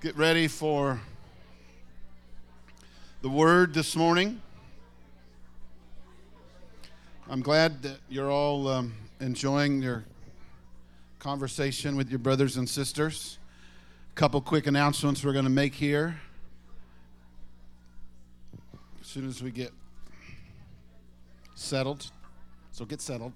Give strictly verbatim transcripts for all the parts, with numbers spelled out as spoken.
Get ready for the word this morning. I'm glad that you're all um, enjoying your conversation with your brothers and sisters. A couple quick announcements we're going to make here as soon as we get settled. So get settled.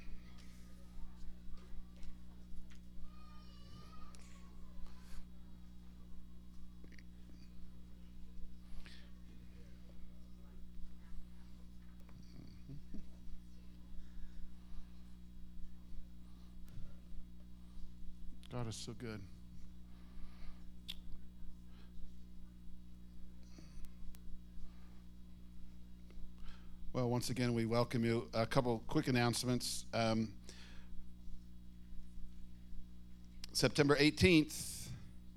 God is so good. Well, once again, we welcome you. A couple quick announcements. Um, September eighteenth,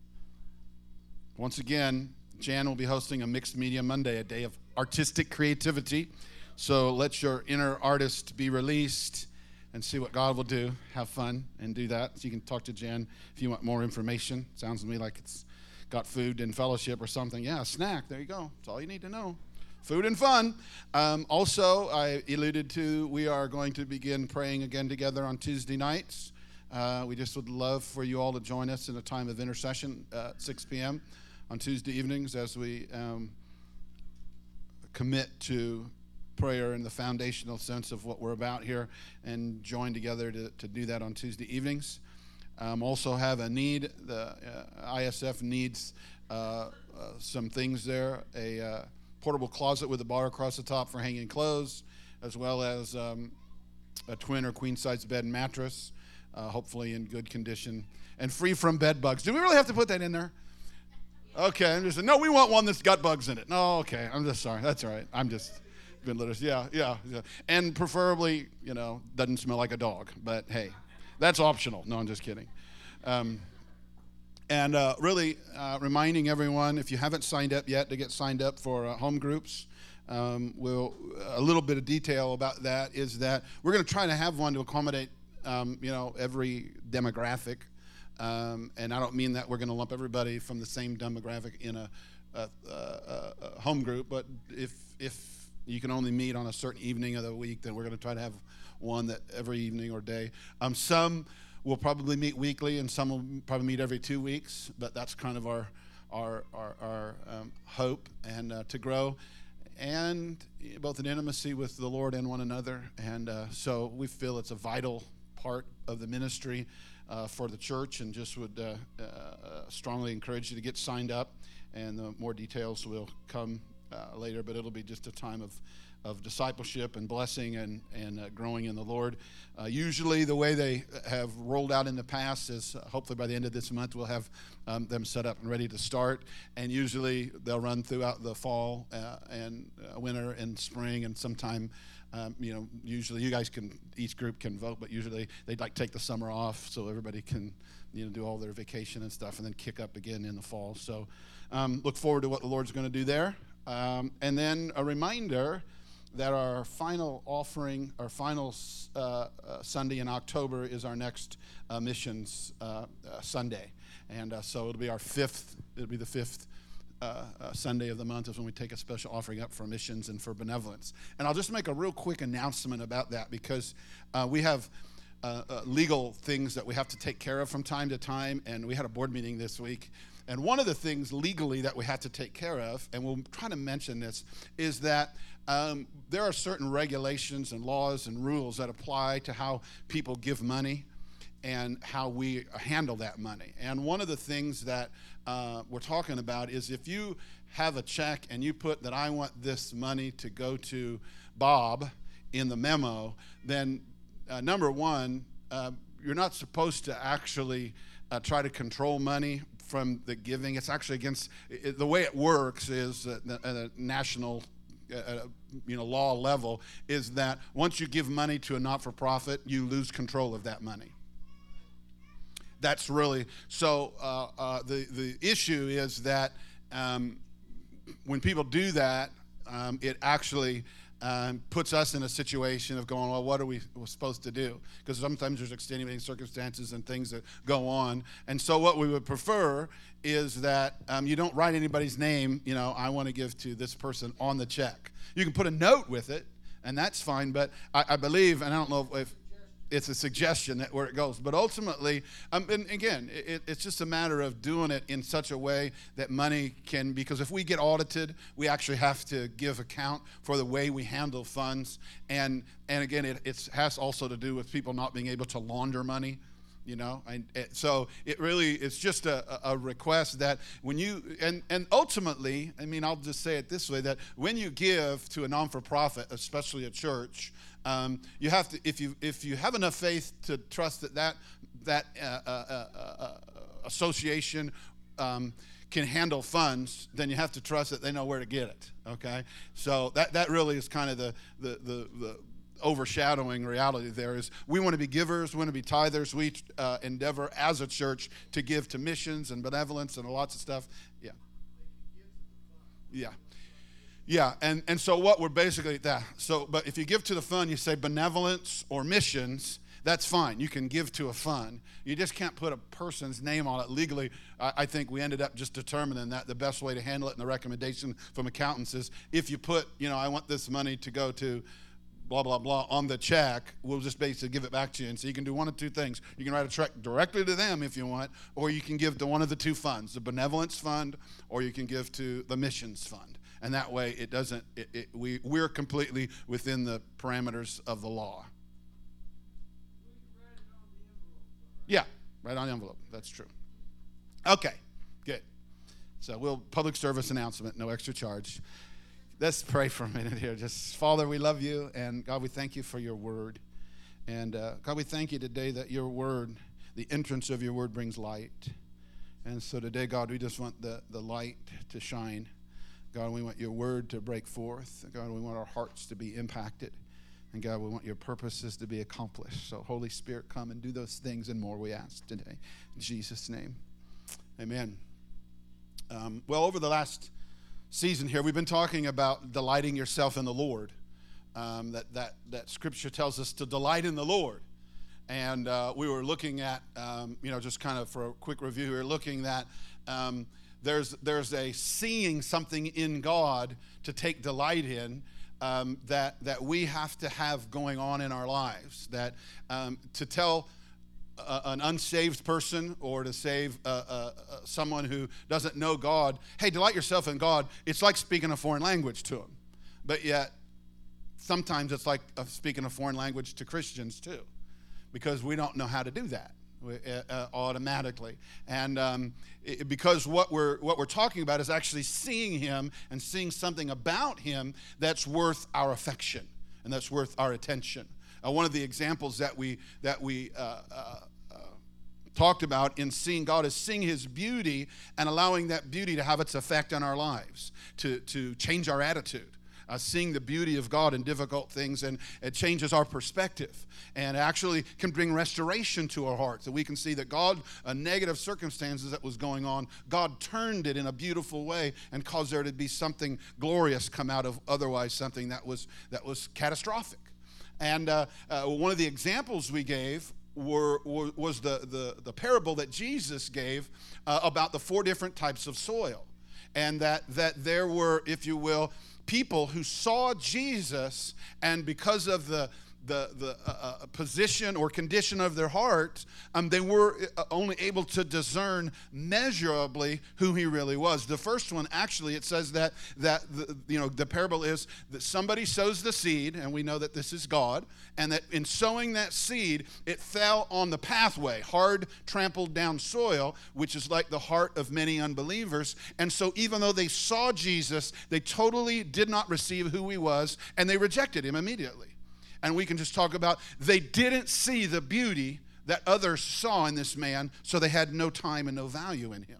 once again, Jan will be hosting a Mixed Media Monday, a day of artistic creativity. So let your inner artist be released and see what God will do. Have fun and do that. So you can talk to Jan if you want more information. Sounds to me like it's got food and fellowship or something. Yeah, a snack. There you go. That's all you need to know. Food and fun. Um, also, I alluded to, we are going to begin praying again together on Tuesday nights. Uh, we just would love for you all to join us in a time of intercession uh, at six p.m. on Tuesday evenings as we um, commit to prayer in the foundational sense of what we're about here and join together to, to do that on Tuesday evenings. Um, also have a need. The uh, I S F needs uh, uh, some things there. A uh, portable closet with a bar across the top for hanging clothes, as well as um, a twin or queen size bed and mattress, uh, hopefully in good condition, and free from bed bugs. Do we really have to put that in there? Okay, I'm just, no, we want one that's got bugs in it. No, okay, I'm just sorry. That's all right. I'm just... Been litters. Yeah, yeah, yeah. And preferably, you know, doesn't smell like a dog. But hey, that's optional. No, I'm just kidding. Um, and uh, really uh, reminding everyone, if you haven't signed up yet, to get signed up for uh, home groups. Um, we'll, a little bit of detail about that is that we're going to try to have one to accommodate, um, you know, every demographic. Um, and I don't mean that we're going to lump everybody from the same demographic in a, a, a, a home group. But if if you can only meet on a certain evening of the week, then we're going to try to have one that every evening or day. Um, some will probably meet weekly, and some will probably meet every two weeks. But that's kind of our our our, our um, hope and uh, to grow, and both in intimacy with the Lord and one another. And uh, so we feel it's a vital part of the ministry uh, for the church, and just would uh, uh, strongly encourage you to get signed up. And the more details will come Uh, later, but it'll be just a time of, of discipleship and blessing and, and uh, growing in the Lord. Uh, usually the way they have rolled out in the past is uh, hopefully by the end of this month we'll have um, them set up and ready to start, and usually they'll run throughout the fall uh, and uh, winter and spring, and sometime um, you know, usually you guys can, each group can vote, but usually they'd like take the summer off so everybody can, you know, do all their vacation and stuff and then kick up again in the fall. So um, look forward to what the Lord's going to do there. Um, and then a reminder that our final offering, our final uh, uh, Sunday in October is our next uh, missions uh, uh, Sunday. And uh, so it'll be our fifth, it'll be the fifth uh, uh, Sunday of the month is when we take a special offering up for missions and for benevolence. And I'll just make a real quick announcement about that because uh, we have uh, uh, legal things that we have to take care of from time to time. And we had a board meeting this week. And one of the things legally that we have to take care of, and we'll try to mention this, is that um, there are certain regulations and laws and rules that apply to how people give money and how we handle that money. And one of the things that uh, we're talking about is if you have a check and you put that I want this money to go to Bob in the memo, then uh, number one, uh, you're not supposed to actually uh, try to control money from the giving. It's actually against, it, the way it works is at the, at a national uh, you know, law level is that once you give money to a not-for-profit, you lose control of that money. That's really, so uh, uh, the, the issue is that um, when people do that, um, it actually um, puts us in a situation of going, well, what are we we're supposed to do? Because sometimes there's extenuating circumstances and things that go on. And so what we would prefer is that um, you don't write anybody's name, you know, I want to give to this person on the check. You can put a note with it, and that's fine, but I, I believe, and I don't know if it's a suggestion that where it goes, but ultimately, um, and again, it, it's just a matter of doing it in such a way that money can, because if we get audited, we actually have to give account for the way we handle funds, and and again, it it's, has also to do with people not being able to launder money. You know, and it, so it really, it's just a, a request that when you, and, and ultimately, I mean, I'll just say it this way, that when you give to a non-for-profit, especially a church, um, you have to, if you if you have enough faith to trust that that, that uh, uh, uh, uh, association um, can handle funds, then you have to trust that they know where to get it, okay? So that, that really is kind of the, the, the, the overshadowing reality there is we want to be givers, we want to be tithers. We uh, endeavor as a church to give to missions and benevolence and lots of stuff. Yeah. Yeah. Yeah, and, and so what we're basically, that. So, but if you give to the fund, you say benevolence or missions, that's fine. You can give to a fund. You just can't put a person's name on it legally. I, I think we ended up just determining that the best way to handle it, and the recommendation from accountants is if you put, you know, I want this money to go to blah, blah, blah, on the check, we'll just basically give it back to you. And so you can do one of two things. You can write a check directly to them if you want, or you can give to one of the two funds, the benevolence fund, or you can give to the missions fund. And that way it doesn't, it, it, we, we're completely within the parameters of the law. Yeah, right on the envelope. That's true. Okay, good. So we'll, public service announcement, no extra charge. Let's pray for a minute here. Just, Father, we love you, and God, we thank you for your word. And uh, God, we thank you today that your word, the entrance of your word brings light. And so today, God, we just want the, the light to shine. God, we want your word to break forth. God, we want our hearts to be impacted. And God, we want your purposes to be accomplished. So Holy Spirit, come and do those things and more, we ask today. In Jesus' name, amen. Um, well, over the last season here, we've been talking about delighting yourself in the Lord. Um, that, that, that scripture tells us to delight in the Lord. And uh, we were looking at, um, you know, just kind of for a quick review, we were looking at um, there's, there's a seeing something in God to take delight in. Um, that that we have to have going on in our lives, that um, to tell a, an unsaved person or to save uh, uh, someone who doesn't know God, hey, delight yourself in God, it's like speaking a foreign language to them. But yet, sometimes it's like uh, speaking a foreign language to Christians too, because we don't know how to do that. Uh, automatically, and um, it, because what we're what we're talking about is actually seeing him and seeing something about him that's worth our affection and that's worth our attention. Uh, one of the examples that we that we uh, uh, uh, talked about in seeing God is seeing his beauty and allowing that beauty to have its effect on our lives, to to change our attitude. Uh, seeing the beauty of God in difficult things, and it changes our perspective and actually can bring restoration to our hearts. So we can see that God, uh, negative circumstances that was going on, God turned it in a beautiful way and caused there to be something glorious come out of otherwise something that was that was catastrophic. And uh, uh, one of the examples we gave were, were, was the, the, the parable that Jesus gave uh, about the four different types of soil. And that that there were, if you will, people who saw Jesus, and because of the the the uh, uh, position or condition of their heart, um, they were only able to discern measurably who he really was. The first one, actually, it says that that the, you know the parable is that somebody sows the seed, and we know that this is God, and that in sowing that seed, it fell on the pathway, hard, trampled down soil, which is like the heart of many unbelievers. And so, even though they saw Jesus, they totally did not receive who he was, and they rejected him immediately. And we can just talk about they didn't see the beauty that others saw in this man, so they had no time and no value in him.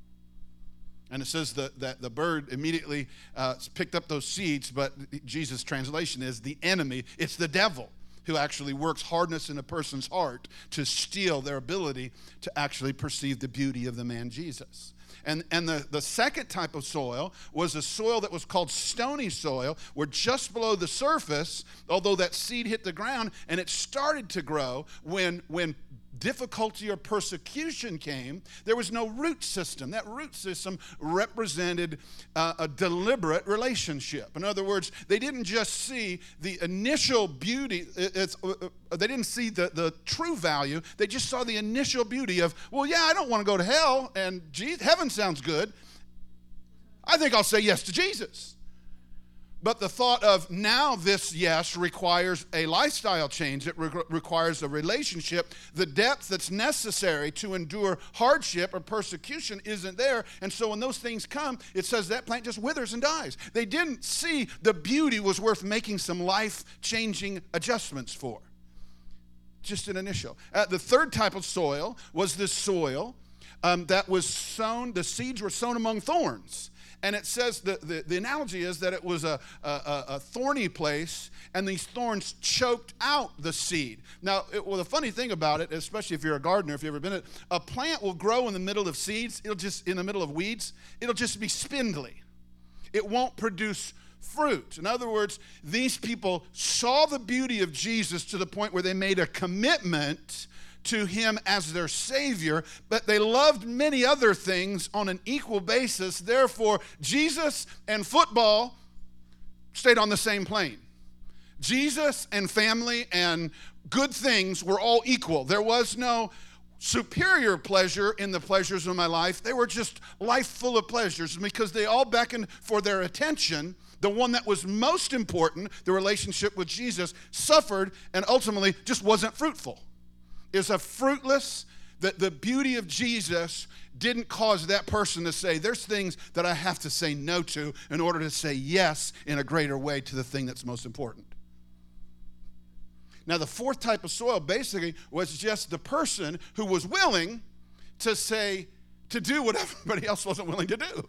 And it says that, that the bird immediately uh, picked up those seeds, but Jesus' translation is the enemy. It's the devil. who actually works hardness in a person's heart to steal their ability to actually perceive the beauty of the man Jesus. And, and the, the second type of soil was a soil that was called stony soil, where just below the surface, although that seed hit the ground and it started to grow, when, when difficulty or persecution came, there was no root system. That root system represented uh, a deliberate relationship. In other words, they didn't just see the initial beauty. It's, uh, they didn't see the, the true value. They just saw the initial beauty of, well, yeah, I don't want to go to hell, and geez, heaven sounds good. I think I'll say yes to Jesus. But the thought of now this yes requires a lifestyle change. It re- requires a relationship. The depth that's necessary to endure hardship or persecution isn't there. And so when those things come, it says that plant just withers and dies. They didn't see the beauty was worth making some life-changing adjustments for. Just an initial. Uh, the third type of soil was this soil um, that was sown, the seeds were sown among thorns. And it says, the, the, the analogy is that it was a, a, a thorny place, and these thorns choked out the seed. Now, it, well, the funny thing about it, especially if you're a gardener, if you've ever been it, a plant will grow in the middle of seeds. It'll just, in the middle of weeds, it'll just be spindly. It won't produce fruit. In other words, these people saw the beauty of Jesus to the point where they made a commitment to him as their Savior, but they loved many other things on an equal basis. Therefore, Jesus and football stayed on the same plane. Jesus and family and good things were all equal. There was no superior pleasure in the pleasures of my life. They were just life full of pleasures, because they all beckoned for their attention. The one that was most important, the relationship with Jesus, suffered and ultimately just wasn't fruitful. Is a fruitless, that the beauty of Jesus didn't cause that person to say, there's things that I have to say no to in order to say yes in a greater way to the thing that's most important. Now, the fourth type of soil basically was just the person who was willing to say, to do what everybody else wasn't willing to do.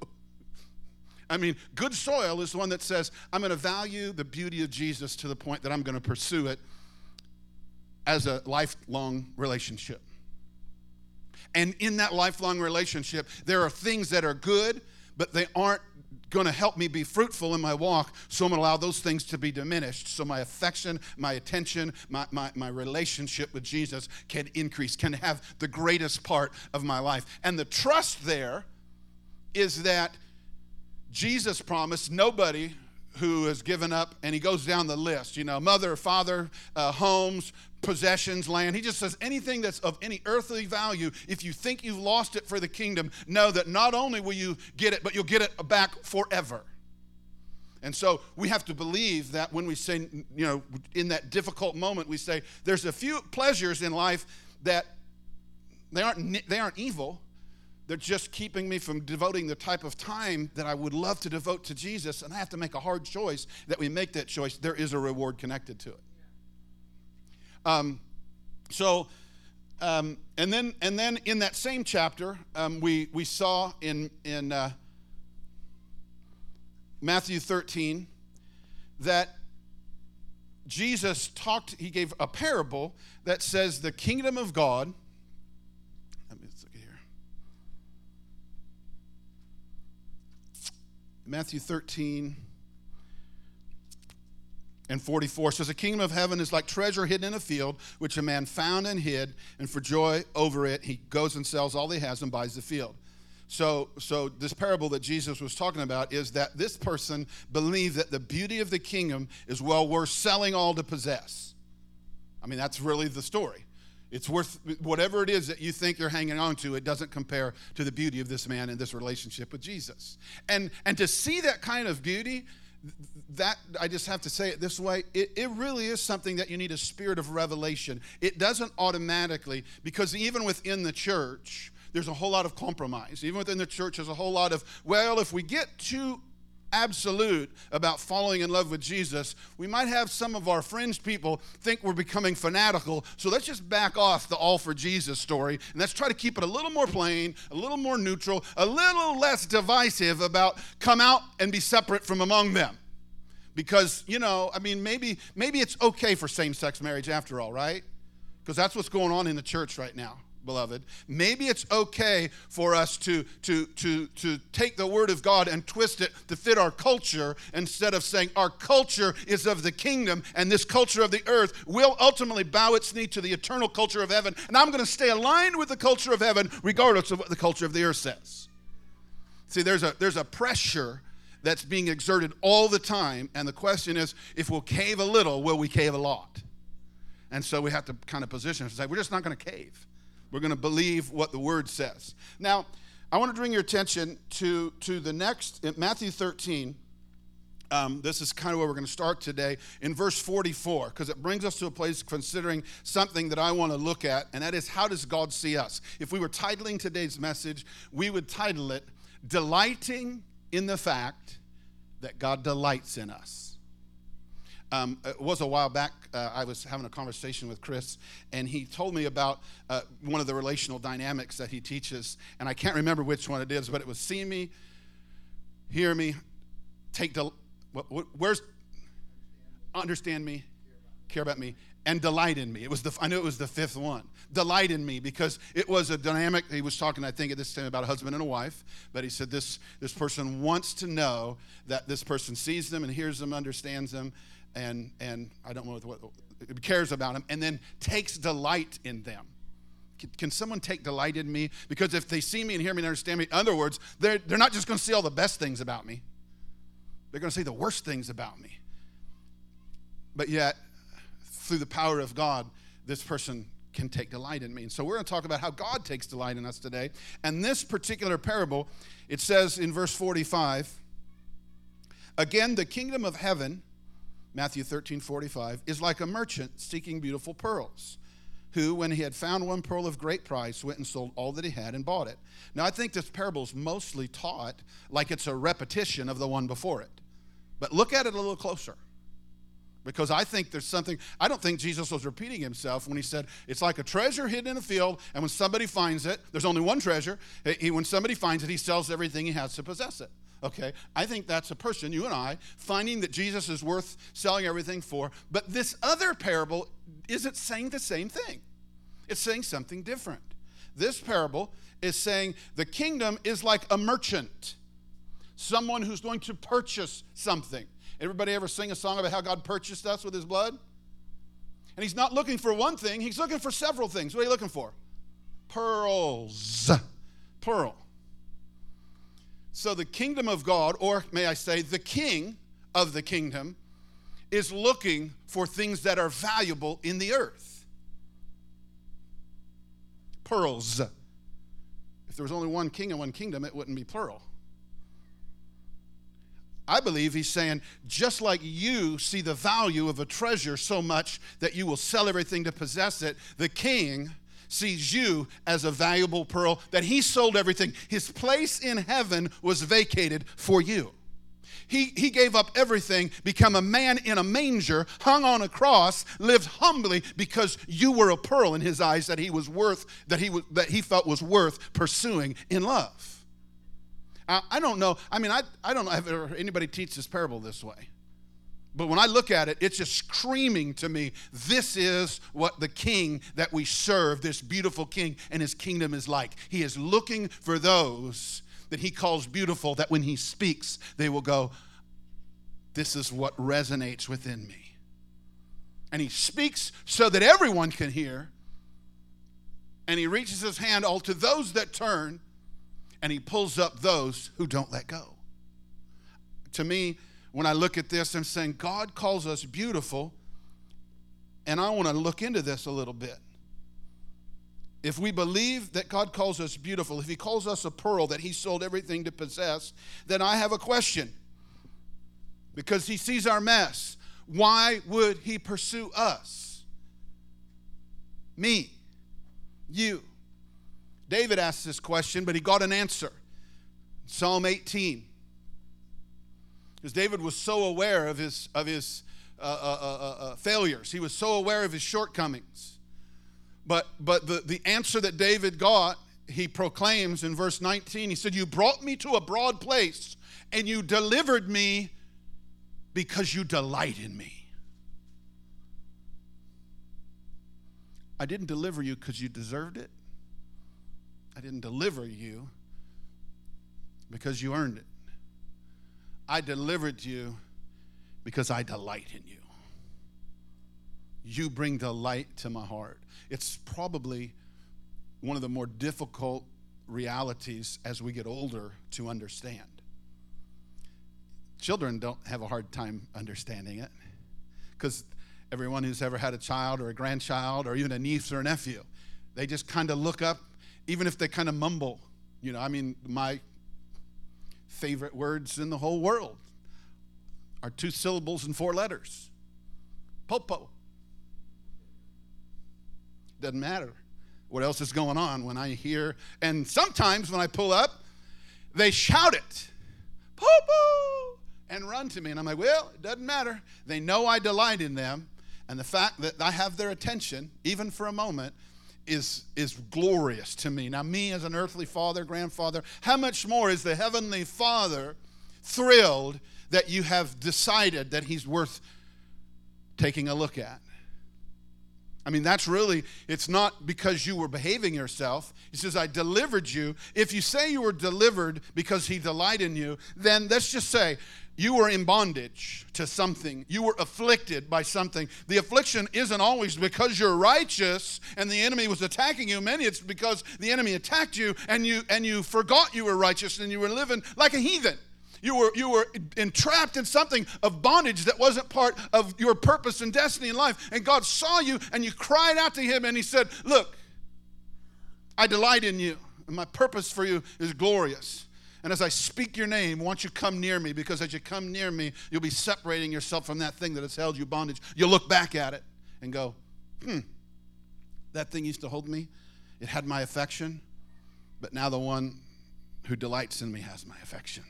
I mean, good soil is the one that says, I'm going to value the beauty of Jesus to the point that I'm going to pursue it as a lifelong relationship. And in that lifelong relationship, there are things that are good, but they aren't going to help me be fruitful in my walk, so I'm going to allow those things to be diminished. So my affection, my attention, my, my, my relationship with Jesus can increase, can have the greatest part of my life. And the trust there is that Jesus promised nobody who has given up, and he goes down the list, you know, mother, father, uh, homes, possessions, land. He just says anything that's of any earthly value, if you think you've lost it for the kingdom, know that not only will you get it, but you'll get it back forever. And so we have to believe that when we say, you know, in that difficult moment, we say there's a few pleasures in life that they aren't, they aren't evil. They're just keeping me from devoting the type of time that I would love to devote to Jesus, and I have to make a hard choice. That we make that choice, there is a reward connected to it. Um, so, um, and then and then in that same chapter, um, we we saw in in uh, Matthew thirteen that Jesus talked. He gave a parable that says the kingdom of God. Matthew thirteen and forty-four says, the kingdom of heaven is like treasure hidden in a field, which a man found and hid, and for joy over it, he goes and sells all he has and buys the field. So, so this parable that Jesus was talking about is that this person believed that the beauty of the kingdom is well worth selling all to possess. I mean, that's really the story. It's worth whatever it is that you think you're hanging on to. It doesn't compare to the beauty of this man and this relationship with Jesus. And and to see that kind of beauty, that I just have to say it this way, it, it really is something that you need a spirit of revelation. It doesn't automatically, because even within the church, there's a whole lot of compromise. Even within the church, there's a whole lot of, well, if we get too absolute about falling in love with Jesus, we might have some of our fringe people think we're becoming fanatical, so let's just back off the all for Jesus story, and let's try to keep it a little more plain, a little more neutral, a little less divisive about come out and be separate from among them. Because, you know, I mean, maybe maybe it's okay for same-sex marriage after all, right? Because that's what's going on in the church right now, beloved. Maybe it's okay for us to, to, to, to take the word of God and twist it to fit our culture instead of saying our culture is of the kingdom and this culture of the earth will ultimately bow its knee to the eternal culture of heaven. And I'm going to stay aligned with the culture of heaven regardless of what the culture of the earth says. See, there's a, there's a pressure that's being exerted all the time. And the question is, if we'll cave a little, will we cave a lot? And so we have to kind of position ourselves and say, we're just not going to cave. We're going to believe what the word says. Now, I want to bring your attention to, to the next, in Matthew thirteen. Um, this is kind of where we're going to start today, in verse forty-four, because it brings us to a place considering something that I want to look at, and that is, how does God see us? If we were titling today's message, we would title it, Delighting in the Fact that God Delights in Us. Um, it was a while back, uh, I was having a conversation with Chris, and he told me about uh, one of the relational dynamics that he teaches, and I can't remember which one it is, but it was see me, hear me, take del- where's, understand me, care about me, and delight in me. It was the, I knew it was the fifth one. Delight in me, because it was a dynamic. He was talking, I think, at this time about a husband and a wife, but he said this, this person wants to know that this person sees them and hears them, understands them, and and I don't know what, what cares about them, and then takes delight in them. Can, can someone take delight in me? Because if they see me and hear me and understand me, in other words, they're, they're not just going to see all the best things about me. They're going to see the worst things about me. But yet, through the power of God, this person can take delight in me. And so we're going to talk about how God takes delight in us today. And this particular parable, it says in verse forty-five, again, the kingdom of heaven, Matthew thirteen forty-five, is like a merchant seeking beautiful pearls, who, when he had found one pearl of great price, went and sold all that he had and bought it. Now, I think this parable is mostly taught like it's a repetition of the one before it. But look at it a little closer, because I think there's something, I don't think Jesus was repeating himself when he said, it's like a treasure hidden in a field, and when somebody finds it, there's only one treasure, he, when somebody finds it, he sells everything he has to possess it. Okay, I think that's a person, you and I, finding that Jesus is worth selling everything for. But this other parable isn't saying the same thing. It's saying something different. This parable is saying the kingdom is like a merchant, someone who's going to purchase something. Everybody ever sing a song about how God purchased us with his blood? And he's not looking for one thing, he's looking for several things. What are you looking for? Pearls. Pearl. So the kingdom of God, or may I say, the king of the kingdom, is looking for things that are valuable in the earth. Pearls. If there was only one king and one kingdom, it wouldn't be plural. I believe he's saying, just like you see the value of a treasure so much that you will sell everything to possess it, the king sees you as a valuable pearl, that he sold everything. His place in heaven was vacated for you. He, he gave up everything, become a man in a manger, hung on a cross, lived humbly because you were a pearl in his eyes that he was worth, that he was, that he felt was worth pursuing in love. I, I don't know, I mean, I, I don't know if ever anybody teach this parable this way. But when I look at it, it's just screaming to me, this is what the king that we serve, this beautiful king, and his kingdom is like. He is looking for those that he calls beautiful, that when he speaks, they will go, this is what resonates within me. And he speaks so that everyone can hear. And he reaches his hand all to those that turn, and he pulls up those who don't let go. To me, when I look at this, I'm saying God calls us beautiful, and I want to look into this a little bit. If we believe that God calls us beautiful, if he calls us a pearl that he sold everything to possess, then I have a question. Because he sees our mess. Why would he pursue us? Me. You. David asked this question, but he got an answer. Psalm eighteen. Because David was so aware of his, of his uh, uh, uh, uh, failures. He was so aware of his shortcomings. But, but the, the answer that David got, he proclaims in verse nineteen. He said, you brought me to a broad place, and you delivered me because you delight in me. I didn't deliver you because you deserved it. I didn't deliver you because you earned it. I delivered you because I delight in you. You bring delight to my heart. It's probably one of the more difficult realities as we get older to understand. Children don't have a hard time understanding it because everyone who's ever had a child or a grandchild or even a niece or a nephew, they just kind of look up, even if they kind of mumble. You know, I mean, my favorite words in the whole world are two syllables and four letters. Popo. Doesn't matter what else is going on when I hear, and sometimes when I pull up, they shout it. Popo! And run to me. And I'm like, well, it doesn't matter. They know I delight in them. And the fact that I have their attention, even for a moment, is, is glorious to me. Now, me as an earthly father, grandfather, how much more is the heavenly Father thrilled that you have decided that he's worth taking a look at? I mean, that's really, it's not because you were behaving yourself. He says, I delivered you. If you say you were delivered because he delighted in you, then let's just say you were in bondage to something. You were afflicted by something. The affliction isn't always because you're righteous and the enemy was attacking you. Many it's because the enemy attacked you and you and you forgot you were righteous and you were living like a heathen. You were, you were entrapped in something of bondage that wasn't part of your purpose and destiny in life. And God saw you and you cried out to him and he said, look, I delight in you and my purpose for you is glorious. And as I speak your name, I want you to come near me, because as you come near me, you'll be separating yourself from that thing that has held you bondage. You'll look back at it and go, hmm, that thing used to hold me. It had my affection, but now the one who delights in me has my affection.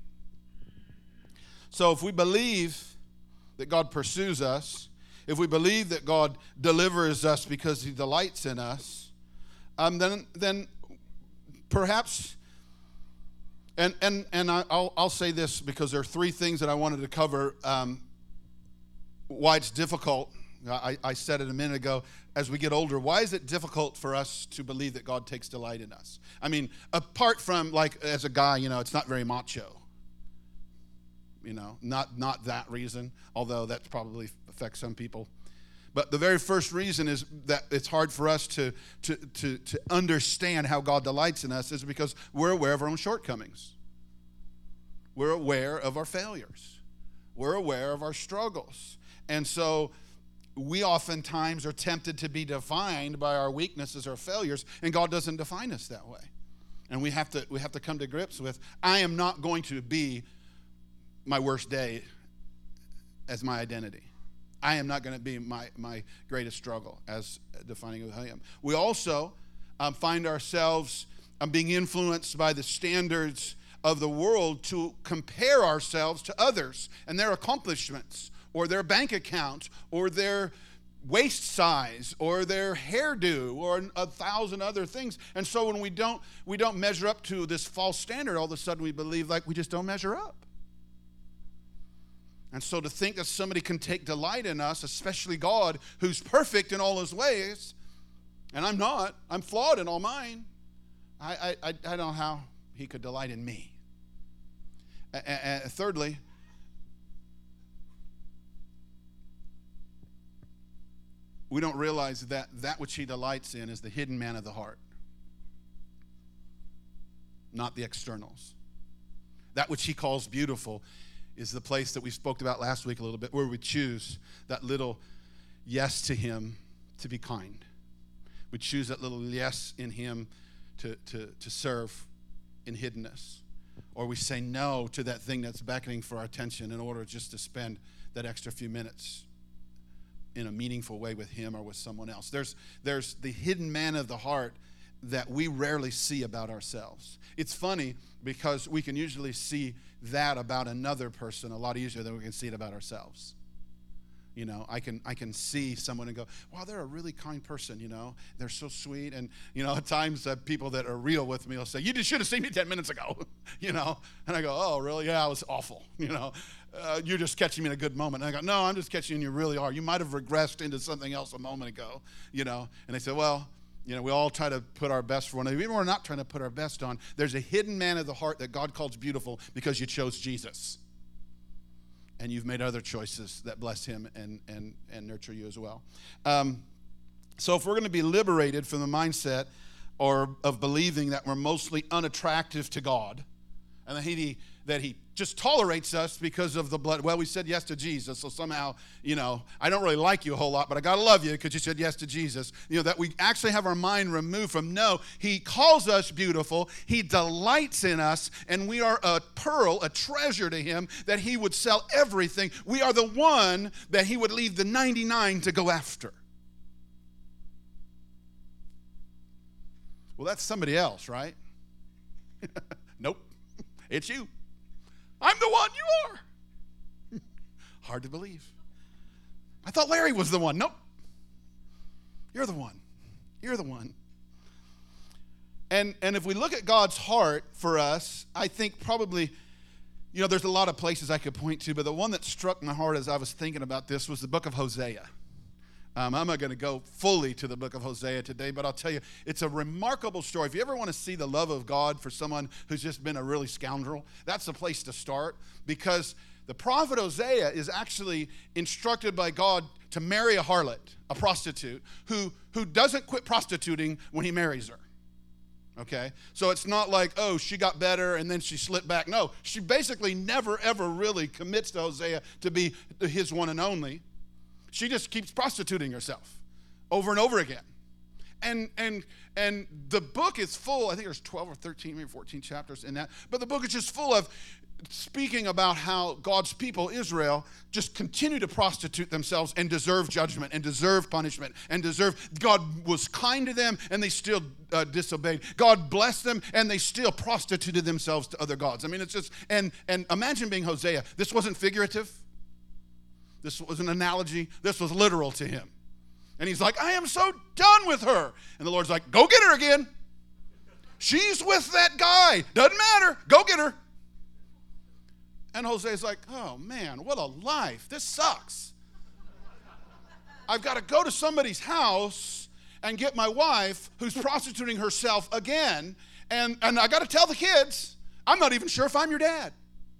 So if we believe that God pursues us, if we believe that God delivers us because he delights in us, um, then then perhaps, and and and I'll I'll say this because there are three things that I wanted to cover. Um, why it's difficult. I, I said it a minute ago. As we get older, why is it difficult for us to believe that God takes delight in us? I mean, apart from, like, as a guy, you know, it's not very macho. You know, not not that reason, although that probably affects some people. But the very first reason is that it's hard for us to, to, to, to understand how God delights in us is because we're aware of our own shortcomings. We're aware of our failures. We're aware of our struggles. And so we oftentimes are tempted to be defined by our weaknesses or failures, and God doesn't define us that way. And we have to we have to come to grips with, I am not going to be my worst day as my identity. I am not going to be my, my greatest struggle as defining who I am. We also um, find ourselves um, being influenced by the standards of the world to compare ourselves to others and their accomplishments or their bank account or their waist size or their hairdo or a thousand other things. And so when we don't we don't measure up to this false standard, all of a sudden we believe like we just don't measure up. And so to think that somebody can take delight in us, especially God, who's perfect in all his ways, and I'm not, I'm flawed in all mine, I I, I don't know how he could delight in me. And thirdly, we don't realize that that which he delights in is the hidden man of the heart, not the externals. That which he calls beautiful is the place that we spoke about last week a little bit, where we choose that little yes to him to be kind. We choose that little yes in him to, to, to serve in hiddenness. Or we say no to that thing that's beckoning for our attention in order just to spend that extra few minutes in a meaningful way with him or with someone else. There's, there's the hidden man of the heart that we rarely see about ourselves. It's funny because we can usually see that about another person a lot easier than we can see it about ourselves. You know, I can I can see someone and go, wow, they're a really kind person, you know. They're so sweet. And, you know, at times uh, people that are real with me will say, you just should have seen me ten minutes ago, you know. And I go, oh, really? Yeah, I was awful, you know. Uh, you're just catching me in a good moment. And I go, no, I'm just catching you, and you really are. You might have regressed into something else a moment ago, you know. And they say, well, you know, we all try to put our best for one another. Even when we're not trying to put our best on, there's a hidden man of the heart that God calls beautiful because you chose Jesus. And you've made other choices that bless him and and and nurture you as well. Um, so if we're going to be liberated from the mindset or of believing that we're mostly unattractive to God, and that he that he just tolerates us because of the blood. Well, we said yes to Jesus, so somehow, you know, I don't really like you a whole lot, but I got to love you because you said yes to Jesus. You know, that we actually have our mind removed from, no, he calls us beautiful. He delights in us, and we are a pearl, a treasure to him, that he would sell everything. We are the one that he would leave the ninety-nine to go after. Well, that's somebody else, right? Nope. It's you. I'm the one, you are. Hard to believe. I thought Larry was the one. Nope. You're the one. You're the one. And and if we look at God's heart for us, I think probably, you know, there's a lot of places I could point to, but the one that struck my heart as I was thinking about this was the book of Hosea. Um, I'm not going to go fully to the book of Hosea today, but I'll tell you, it's a remarkable story. If you ever want to see the love of God for someone who's just been a really scoundrel, that's the place to start, because the prophet Hosea is actually instructed by God to marry a harlot, a prostitute, who, who doesn't quit prostituting when he marries her. Okay? So it's not like, oh, she got better and then she slipped back. No, she basically never, ever really commits to Hosea to be his one and only. She just keeps prostituting herself over and over again. And and and the book is full, I think there's twelve or thirteen, maybe fourteen chapters in that, but the book is just full of speaking about how God's people, Israel, just continue to prostitute themselves and deserve judgment and deserve punishment and deserve, God was kind to them and they still uh, disobeyed. God blessed them and they still prostituted themselves to other gods. I mean, it's just, and and imagine being Hosea. This wasn't figurative. This was an analogy. This was literal to him. And he's like, I am so done with her. And the Lord's like, go get her again. She's with that guy. Doesn't matter. Go get her. And Hosea's like, oh, man, what a life. This sucks. I've got to go to somebody's house and get my wife who's prostituting herself again. And, and I got to tell the kids, I'm not even sure if I'm your dad.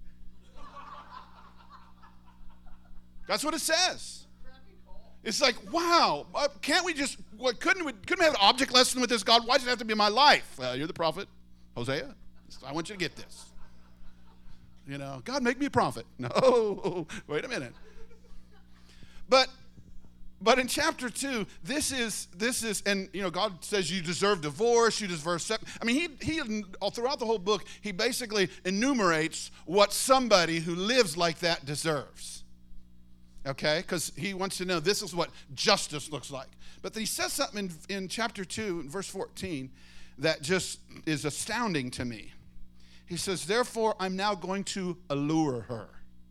That's what it says. It's like, wow, uh, can't we just, what, couldn't we couldn't we have an object lesson with this God? Why does it have to be my life? Uh, you're the prophet, Hosea. I want you to get this. You know, God, make me a prophet. No, wait a minute. But but in chapter two, this is, this is, and, you know, God says you deserve divorce, you deserve, sep- I mean, he, he, all throughout the whole book, he basically enumerates what somebody who lives like that deserves. Okay, because he wants to know this is what justice looks like. But he says something in, in chapter two, in verse fourteen, that just is astounding to me. He says, therefore, I'm now going to allure her.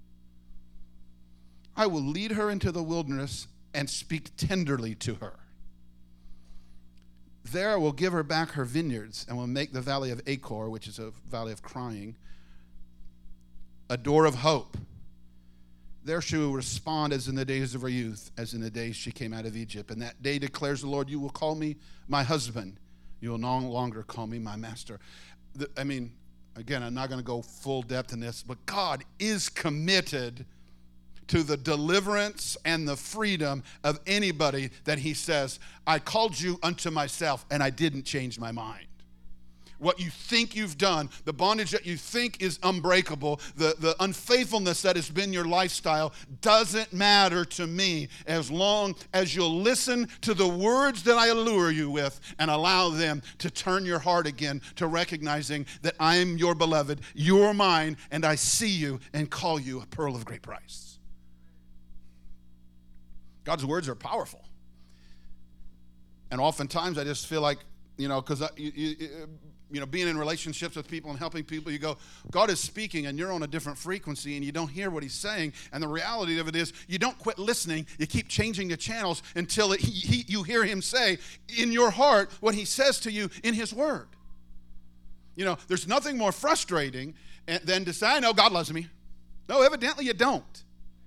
I will lead her into the wilderness and speak tenderly to her. There I will give her back her vineyards and will make the valley of Achor, which is a valley of crying, a door of hope. There she will respond as in the days of her youth, as in the days she came out of Egypt. And that day declares the Lord, you will call me my husband. You will no longer call me my master. The, I mean, again, I'm not going to go full depth in this, but God is committed to the deliverance and the freedom of anybody that he says, I called you unto myself and I didn't change my mind. What you think you've done, the bondage that you think is unbreakable, the, the unfaithfulness that has been your lifestyle doesn't matter to me as long as you'll listen to the words that I allure you with and allow them to turn your heart again to recognizing that I am your beloved, you're mine, and I see you and call you a pearl of great price. God's words are powerful. And oftentimes I just feel like, you know, because you know, being in relationships with people and helping people, you go, God is speaking and you're on a different frequency and you don't hear what he's saying. And the reality of it is you don't quit listening. You keep changing the channels until it, he, he, you hear him say in your heart what he says to you in his word. You know, there's nothing more frustrating than to say, I know God loves me. No, evidently you don't.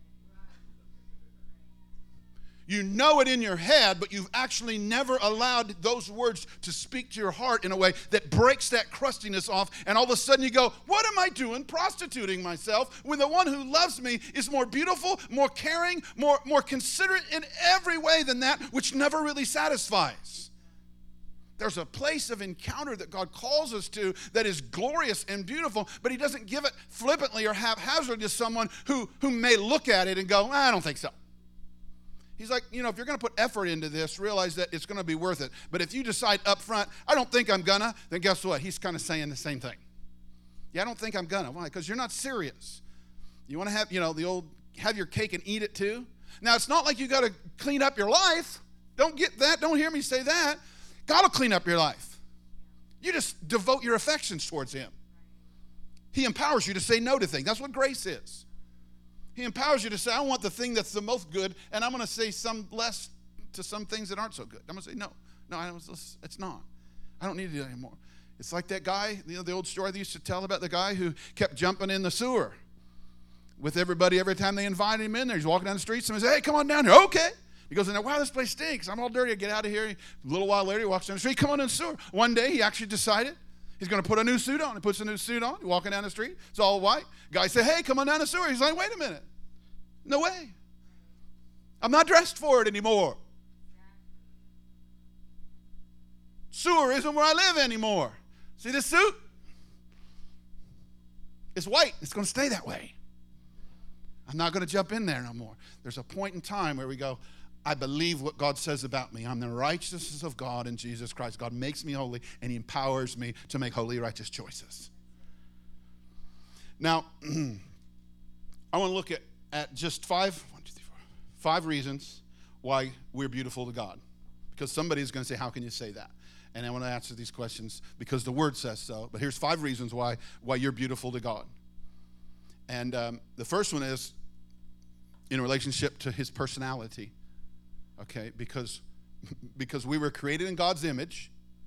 You know it in your head, but you've actually never allowed those words to speak to your heart in a way that breaks that crustiness off. And all of a sudden you go, what am I doing prostituting myself when the one who loves me is more beautiful, more caring, more, more considerate in every way than that, which never really satisfies. There's a place of encounter that God calls us to that is glorious and beautiful, but he doesn't give it flippantly or haphazardly to someone who, who may look at it and go, I don't think so. He's like, you know, if you're going to put effort into this, realize that it's going to be worth it. But if you decide up front, I don't think I'm gonna, then guess what? He's kind of saying the same thing. Yeah, I don't think I'm gonna. Why? Because you're not serious. You want to have, you know, the old have your cake and eat it too. Now, it's not like you got to clean up your life. Don't get that. Don't hear me say that. God will clean up your life. You just devote your affections towards him. He empowers you to say no to things. That's what grace is. He empowers you to say, I want the thing that's the most good, and I'm going to say some less to some things that aren't so good. I'm going to say, no, no, I don't, it's not. I don't need to do it anymore. It's like that guy, you know, the old story they used to tell about the guy who kept jumping in the sewer with everybody every time they invited him in there. He's walking down the street, somebody says, hey, come on down here. Okay. He goes in there, wow, this place stinks. I'm all dirty. I get out of here. A little while later, he walks down the street, come on in the sewer. One day, he actually decided he's going to put a new suit on. He puts a new suit on. He's walking down the street. It's all white. Guy said, hey, come on down the sewer. He's like, wait a minute. No way. I'm not dressed for it anymore. Sewer isn't where I live anymore. See this suit? It's white. It's going to stay that way. I'm not going to jump in there no more. There's a point in time where we go, I believe what God says about me. I'm the righteousness of God in Jesus Christ. God makes me holy, and he empowers me to make holy, righteous choices. Now, I want to look at, at just five, one, two, three, four, five reasons why we're beautiful to God. Because somebody's going to say, how can you say that? And I want to answer these questions because the word says so. But here's five reasons why, why you're beautiful to God. And um, the first one is in relationship to his personality. Okay, because, because we were created in God's image.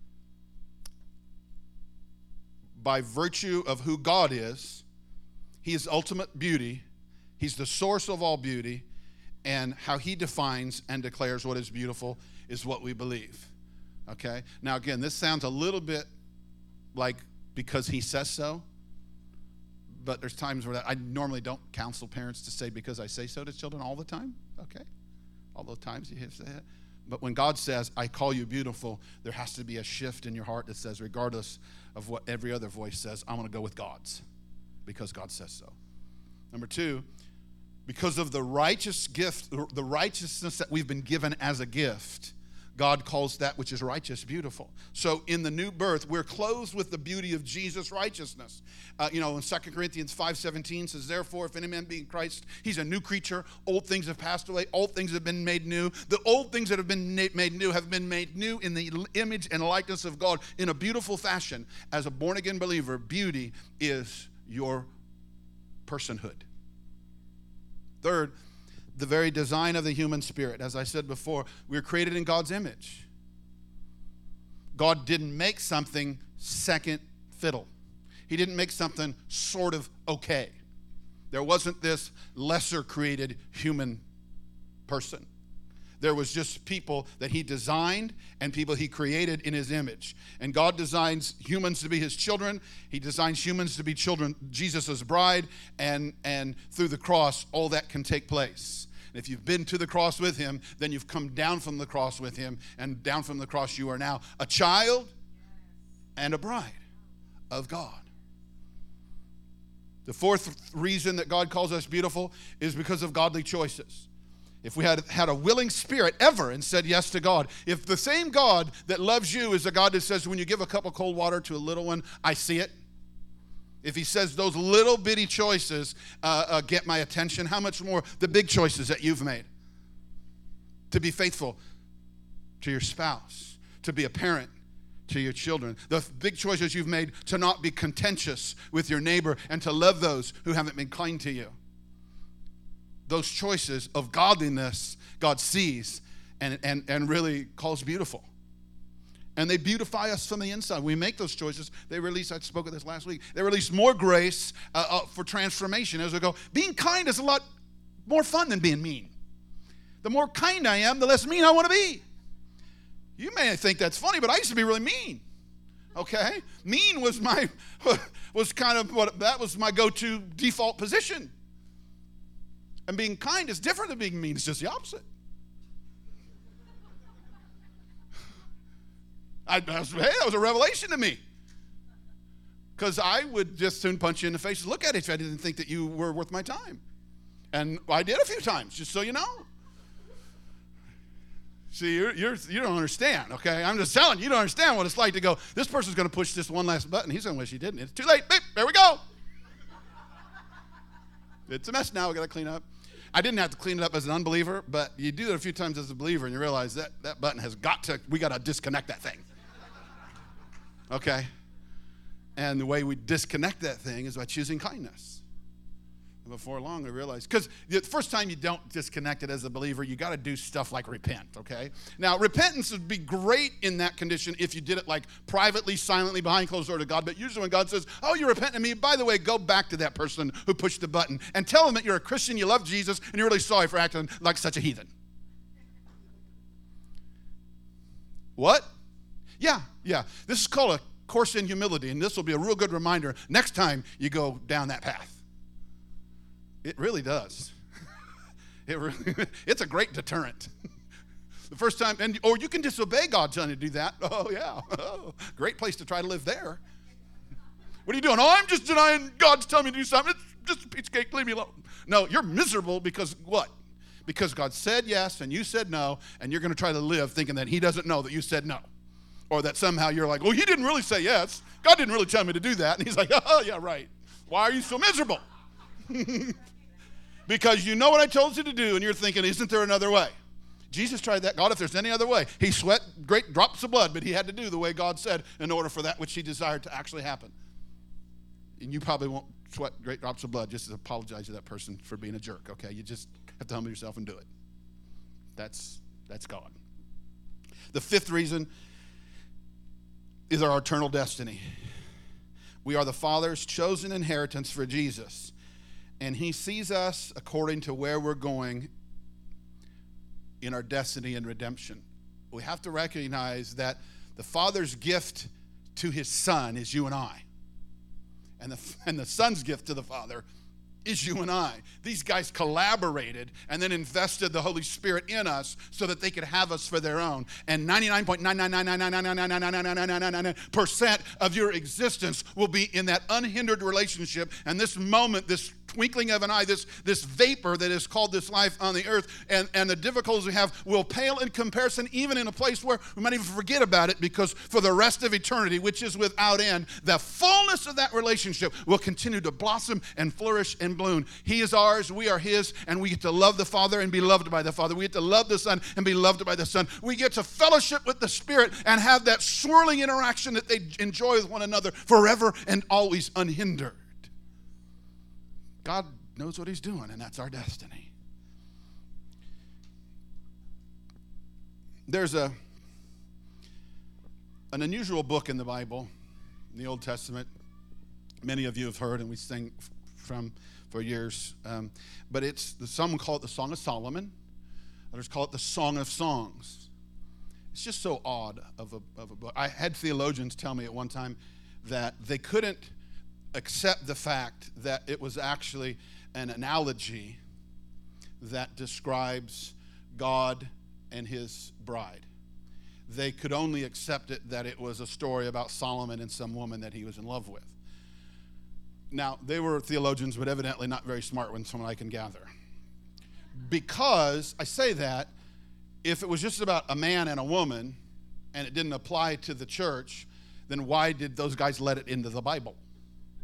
By virtue of who God is, he is ultimate beauty. He's the source of all beauty. And how he defines and declares what is beautiful is what we believe. Okay? Now, again, this sounds a little bit like because he says so. But there's times where that, I normally don't counsel parents to say because I say so to children all the time. Okay? All those times you have to say it. But when God says, I call you beautiful, there has to be a shift in your heart that says, regardless of what every other voice says, I'm going to go with God's because God says so. Number two, because of the righteous gift, the righteousness that we've been given as a gift, God calls that which is righteous beautiful. So in the new birth, we're clothed with the beauty of Jesus' righteousness. Uh, you know, in Second Corinthians five seventeen says, therefore, if any man be in Christ, he's a new creature. Old things have passed away. Old things have been made new. The old things that have been made new have been made new in the image and likeness of God in a beautiful fashion. As a born-again believer, beauty is your personhood. Third, the very design of the human spirit. As I said before, we were created in God's image. God didn't make something second fiddle. He didn't make something sort of okay. There wasn't this lesser created human person. There was just people that he designed and people he created in his image. And God designs humans to be his children. He designs humans to be children, Jesus' bride, and, and through the cross, all that can take place. And if you've been to the cross with him, then you've come down from the cross with him, and down from the cross you are now a child and a bride of God. The fourth reason that God calls us beautiful is because of godly choices. If we had had a willing spirit ever and said yes to God, if the same God that loves you is the God that says when you give a cup of cold water to a little one, I see it. If he says those little bitty choices uh, uh, get my attention, how much more the big choices that you've made? To be faithful to your spouse, to be a parent to your children. The big choices you've made to not be contentious with your neighbor and to love those who haven't been kind to you. Those choices of godliness, God sees and, and, and really calls beautiful. And they beautify us from the inside. We make those choices. They release, I spoke of this last week, they release more grace uh, uh, for transformation as we go. Being kind is a lot more fun than being mean. The more kind I am, the less mean I want to be. You may think that's funny, but I used to be really mean. Okay? Mean was my, was kind of what, that was my go-to default position. And being kind is different than being mean. It's just the opposite. I, I was, hey, that was a revelation to me. Because I would just soon punch you in the face and look at it if I didn't think that you were worth my time. And I did a few times, just so you know. See, you're, you're, you don't understand, okay? I'm just telling you, you don't understand what it's like to go, this person's going to push this one last button. He's going to wish he didn't. It's too late. Beep, there we go. It's a mess now. We got to clean up. I didn't have to clean it up as an unbeliever, but you do it a few times as a believer, and you realize that that button has got to, we got to disconnect that thing. Okay? And the way we disconnect that thing is by choosing kindness. And before long, I realized, because the first time you don't disconnect it as a believer, you got to do stuff like repent, okay? Now, repentance would be great in that condition if you did it like privately, silently, behind closed door to God. But usually when God says, oh, you're repenting of me, by the way, go back to that person who pushed the button and tell them that you're a Christian, you love Jesus, and you're really sorry for acting like such a heathen. What? Yeah, yeah. This is called a course in humility, and this will be a real good reminder next time you go down that path. It really does. It really, it's a great deterrent. The first time, and or you can disobey God telling you to do that. Oh, yeah. Oh, great place to try to live there. What are you doing? Oh, I'm just denying God's telling me to do something. It's just a piece of cake. Leave me alone. No, you're miserable because what? Because God said yes and you said no, and you're going to try to live thinking that he doesn't know that you said no. Or that somehow you're like, well, he didn't really say yes. God didn't really tell me to do that. And he's like, oh, yeah, right. Why are you so miserable? Because you know what I told you to do, and you're thinking, isn't there another way? Jesus tried that. God, if there's any other way. He sweat great drops of blood, but he had to do the way God said in order for that which he desired to actually happen. And you probably won't sweat great drops of blood just to apologize to that person for being a jerk, okay? You just have to humble yourself and do it. That's, that's God. The fifth reason is our eternal destiny. We are the Father's chosen inheritance for Jesus. And he sees us according to where we're going in our destiny and redemption. We have to recognize that the Father's gift to his Son is you and I. And the, and the Son's gift to the Father is you and I. These guys collaborated and then invested the Holy Spirit in us so that they could have us for their own. And ninety-nine point nine nine nine nine nine nine nine nine nine nine nine nine nine nine percent of your existence will be in that unhindered relationship. And this moment, this twinkling of an eye, this, this vapor that is called this life on the earth, and, and the difficulties we have will pale in comparison, even in a place where we might even forget about it, because for the rest of eternity, which is without end, the fullness of that relationship will continue to blossom and flourish and bloom. He is ours, we are his, and we get to love the Father and be loved by the Father. We get to love the Son and be loved by the Son. We get to fellowship with the Spirit and have that swirling interaction that they enjoy with one another forever and always unhindered. God knows what he's doing, and that's our destiny. There's a an unusual book in the Bible, in the Old Testament. Many of you have heard, and we sing from for years. Um, but it's some call it the Song of Solomon. Others call it the Song of Songs. It's just so odd of a, of a book. I had theologians tell me at one time that they couldn't accept the fact that it was actually an analogy that describes God and his bride. They could only accept it that it was a story about Solomon and some woman that he was in love with. Now, they were theologians, but evidently not very smart ones from what I can gather. Because I say that, if it was just about a man and a woman and it didn't apply to the church, then why did those guys let it into the Bible?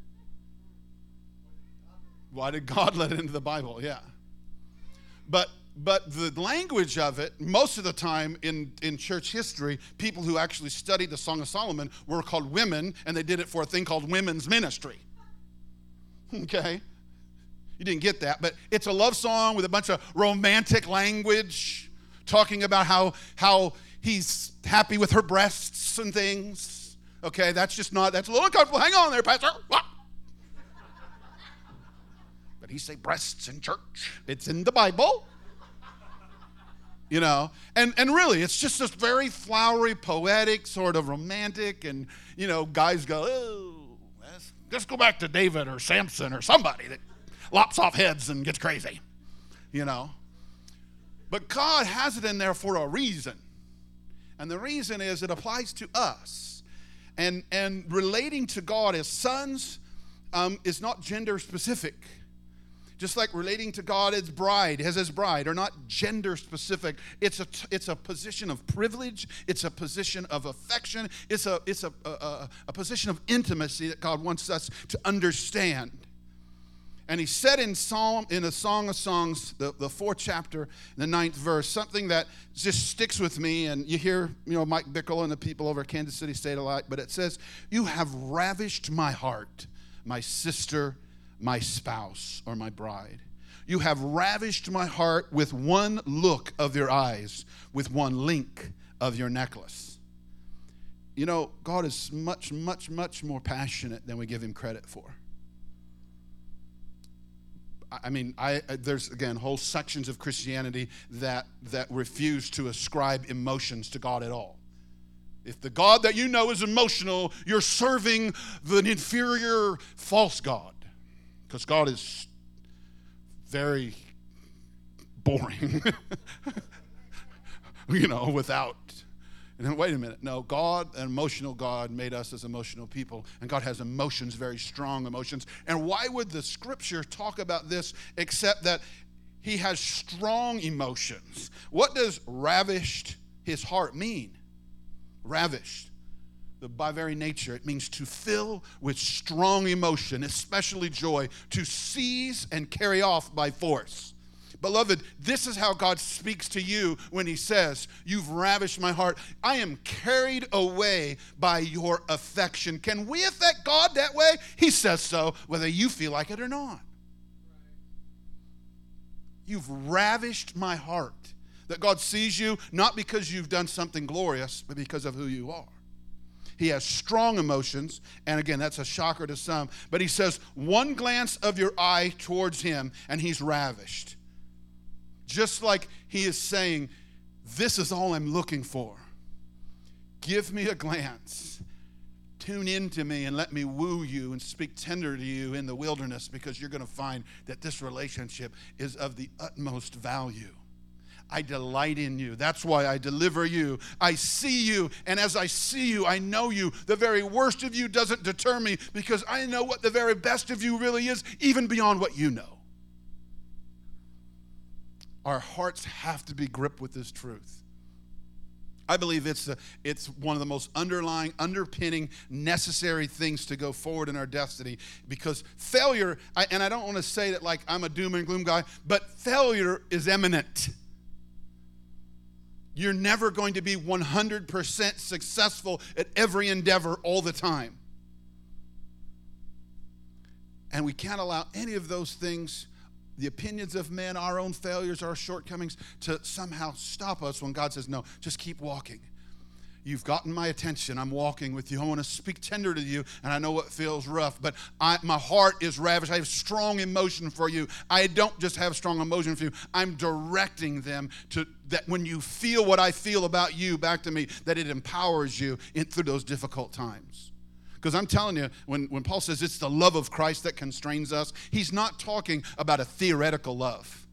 Why did God let it into the Bible? Yeah. But but the language of it, most of the time in, in church history, people who actually studied the Song of Solomon were called women, and they did it for a thing called women's ministry. Okay? You didn't get that, but it's a love song with a bunch of romantic language, talking about how, how he's happy with her breasts and things. Okay, that's just not, that's a little uncomfortable. Hang on there, Pastor. What? But he say breasts in church. It's in the Bible. You know, and, and really, it's just this very flowery, poetic, sort of romantic, and, you know, guys go, oh, let's, let's go back to David or Samson or somebody that lops off heads and gets crazy, you know. But God has it in there for a reason. And the reason is it applies to us. And, and relating to God as sons um, is not gender specific. Just like relating to God as bride, as his bride, are not gender specific. It's a, it's a position of privilege. It's a position of affection. It's a, it's a, a, a position of intimacy that God wants us to understand. And he said in Psalm, in the Song of Songs, the, the fourth chapter, the ninth verse, something that just sticks with me. And you hear, you know, Mike Bickle and the people over at Kansas City say it a lot, but it says, "You have ravished my heart, my sister, my spouse, or my bride. You have ravished my heart with one look of your eyes, with one link of your necklace." You know, God is much, much, much more passionate than we give him credit for. I mean, I, there's, again, whole sections of Christianity that, that refuse to ascribe emotions to God at all. If the God that you know is emotional, you're serving the inferior false God. Because God is very boring, you know, without. And then, wait a minute. No, God, an emotional God, made us as emotional people. And God has emotions, very strong emotions. And why would the scripture talk about this except that he has strong emotions? What does ravished his heart mean? Ravished. By very nature, it means to fill with strong emotion, especially joy, to seize and carry off by force. Beloved, this is how God speaks to you when he says, "You've ravished my heart. I am carried away by your affection." Can we affect God that way? He says so, whether you feel like it or not. You've ravished my heart. That God sees you not because you've done something glorious, but because of who you are. He has strong emotions, and again, that's a shocker to some, but he says, one glance of your eye towards him, and he's ravished. Just like he is saying, this is all I'm looking for. Give me a glance. Tune into me and let me woo you and speak tender to you in the wilderness, because you're going to find that this relationship is of the utmost value. I delight in you. That's why I deliver you. I see you, and as I see you, I know you. The very worst of you doesn't deter me, because I know what the very best of you really is, even beyond what you know. Our hearts have to be gripped with this truth. I believe it's a, it's one of the most underlying, underpinning, necessary things to go forward in our destiny, because failure, I, and I don't want to say that like I'm a doom and gloom guy, but failure is imminent. You're never going to be one hundred percent successful at every endeavor all the time. And we can't allow any of those things, the opinions of men, our own failures, our shortcomings, to somehow stop us when God says, no, just keep walking. You've gotten my attention. I'm walking with you. I want to speak tender to you, and I know it feels rough, but I, my heart is ravished. I have strong emotion for you. I don't just have strong emotion for you. I'm directing them to that when you feel what I feel about you back to me, that it empowers you in, through those difficult times. Because I'm telling you, when, when Paul says it's the love of Christ that constrains us, he's not talking about a theoretical love.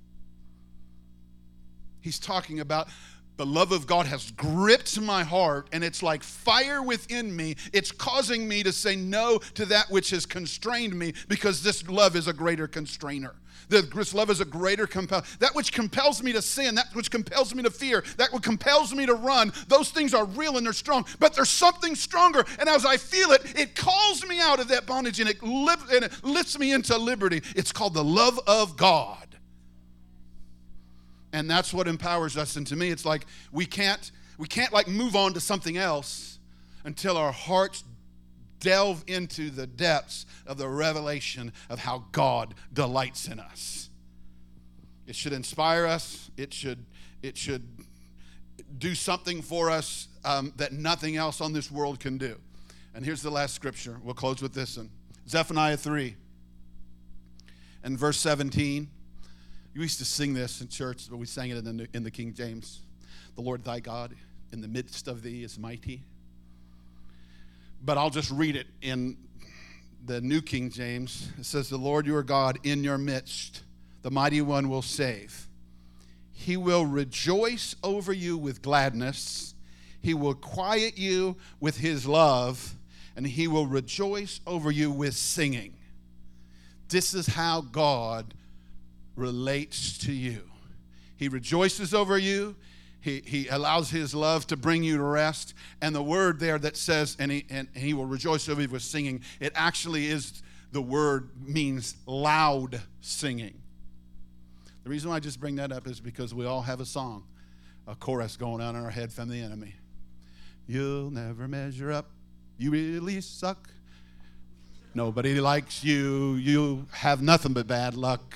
He's talking about the love of God has gripped my heart, and it's like fire within me. It's causing me to say no to that which has constrained me, because this love is a greater constrainer. This love is a greater compel. That which compels me to sin, that which compels me to fear, that which compels me to run, those things are real and they're strong. But there's something stronger, and as I feel it, it calls me out of that bondage, and it, li- and it lifts me into liberty. It's called the love of God. And that's what empowers us. And to me, it's like we can't, we can't like move on to something else until our hearts delve into the depths of the revelation of how God delights in us. It should inspire us. It should, it should do something for us um, that nothing else on this world can do. And here's the last scripture. We'll close with this one. Zephaniah three and verse seventeen. We used to sing this in church, but we sang it in the, in the King James. The Lord thy God in the midst of thee is mighty. But I'll just read it in the New King James. It says, the Lord your God in your midst, the mighty one will save. He will rejoice over you with gladness. He will quiet you with his love, and he will rejoice over you with singing. This is how God relates to you. He rejoices over you. He, he allows his love to bring you to rest. And the word there that says, and he, and he will rejoice over you with singing, it actually is, the word means loud singing. The reason why I just bring that up is because we all have a song, a chorus going on in our head from the enemy. You'll never measure up. You really suck. Nobody likes you. You have nothing but bad luck.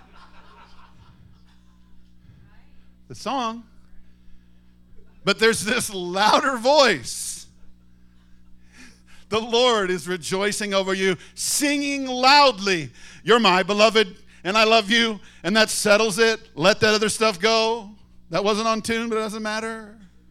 The song. But there's this louder voice. The Lord is rejoicing over you, singing loudly. You're my beloved, and I love you, and that settles it. Let that other stuff go. That wasn't on tune, but it doesn't matter.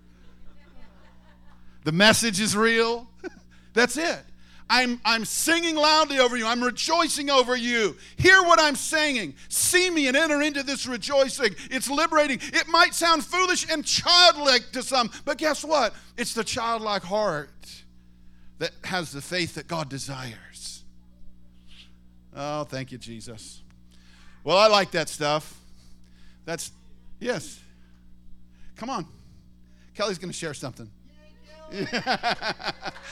The message is real. That's it. I'm, I'm singing loudly over you. I'm rejoicing over you. Hear what I'm singing. See me and enter into this rejoicing. It's liberating. It might sound foolish and childlike to some, but guess what? It's the childlike heart that has the faith that God desires. Oh, thank you, Jesus. Well, I like that stuff. That's, yes. Come on. Kelly's going to share something. Yeah.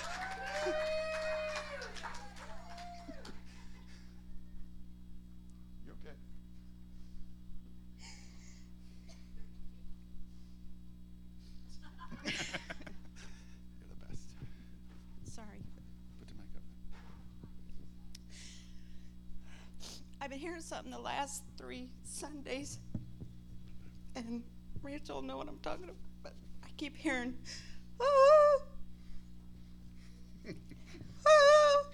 I've been hearing something the last three Sundays, and Rachel will know what I'm talking about, but I keep hearing, oh, oh.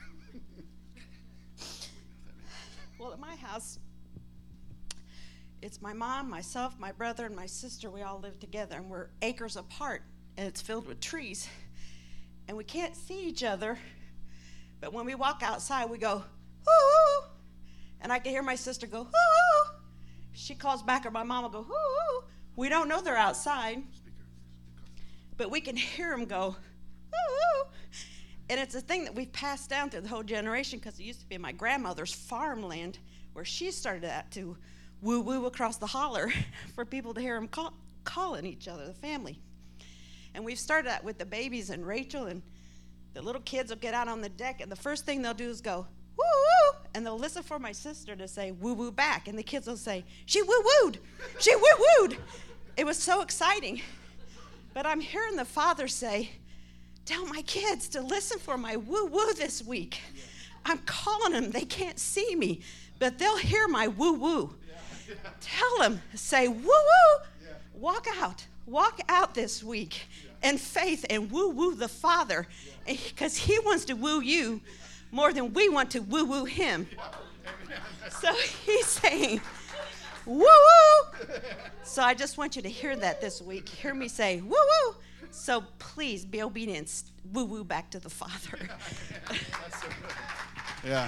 Well, at my house, it's my mom, myself, my brother, and my sister. We all live together, and we're acres apart, and it's filled with trees, and we can't see each other, but when we walk outside, we go, oh. And I can hear my sister go, ooh. She calls back, or my mom will go, ooh. We don't know they're outside, but we can hear them go, ooh. And it's a thing that we've passed down through the whole generation, because it used to be my grandmother's farmland where she started that to woo-woo across the holler for people to hear them call, calling each other, the family. And we've started that with the babies and Rachel, and the little kids will get out on the deck, and the first thing they'll do is go, woo-woo, and they'll listen for my sister to say woo-woo back, and the kids will say, she woo-wooed, she woo-wooed. It was so exciting. But I'm hearing the Father say, tell my kids to listen for my woo-woo this week. I'm calling them. They can't see me, but they'll hear my woo-woo. Tell them, say woo-woo, walk out. Walk out this week in faith and woo-woo the Father, because he wants to woo you more than we want to woo-woo him. So he's saying, woo-woo. So I just want you to hear that this week. Hear me say, woo-woo. So please be obedient. Woo-woo back to the Father. That's so good. Yeah.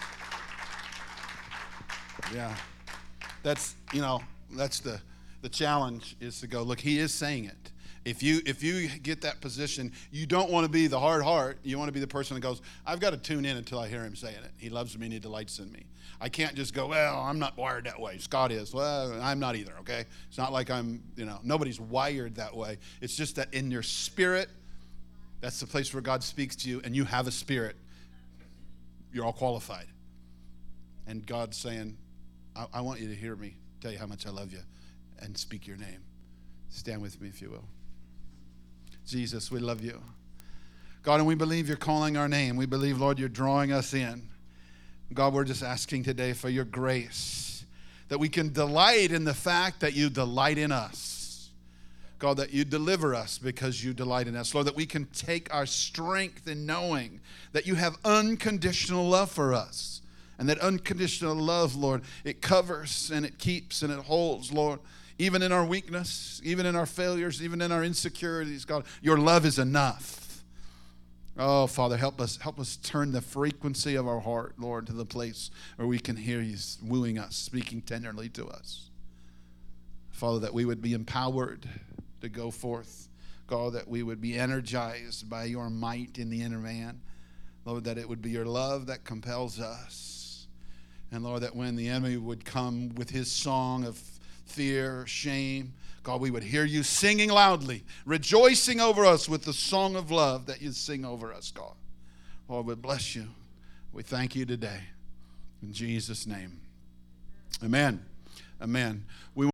Yeah. That's, you know, that's the, the challenge is to go, look, he is saying it. If you if you get that position, you don't want to be the hard heart. You want to be the person that goes, I've got to tune in until I hear him saying it. He loves me and he delights in me. I can't just go, well, I'm not wired that way. Scott is. Well, I'm not either, okay? It's not like I'm, you know, nobody's wired that way. It's just that in your spirit, that's the place where God speaks to you, and you have a spirit. You're all qualified. And God's saying, I, I want you to hear me tell you how much I love you. and speak your name. Stand with me if you will. Jesus, we love you. God, and we believe you're calling our name. We believe, Lord, you're drawing us in. God, we're just asking today for your grace, that we can delight in the fact that you delight in us. God, that you deliver us because you delight in us. Lord, that we can take our strength in knowing that you have unconditional love for us. And that unconditional love, Lord, it covers and it keeps and it holds, Lord. Even in our weakness, even in our failures, even in our insecurities, God, your love is enough. Oh, Father, help us, help us turn the frequency of our heart, Lord, to the place where we can hear you wooing us, speaking tenderly to us. Father, that we would be empowered to go forth. God, that we would be energized by your might in the inner man. Lord, that it would be your love that compels us. And Lord, that when the enemy would come with his song of fear, shame, God, we would hear you singing loudly, rejoicing over us with the song of love that you sing over us, God. Lord, we bless you. We thank you today. In Jesus' name. Amen. Amen. We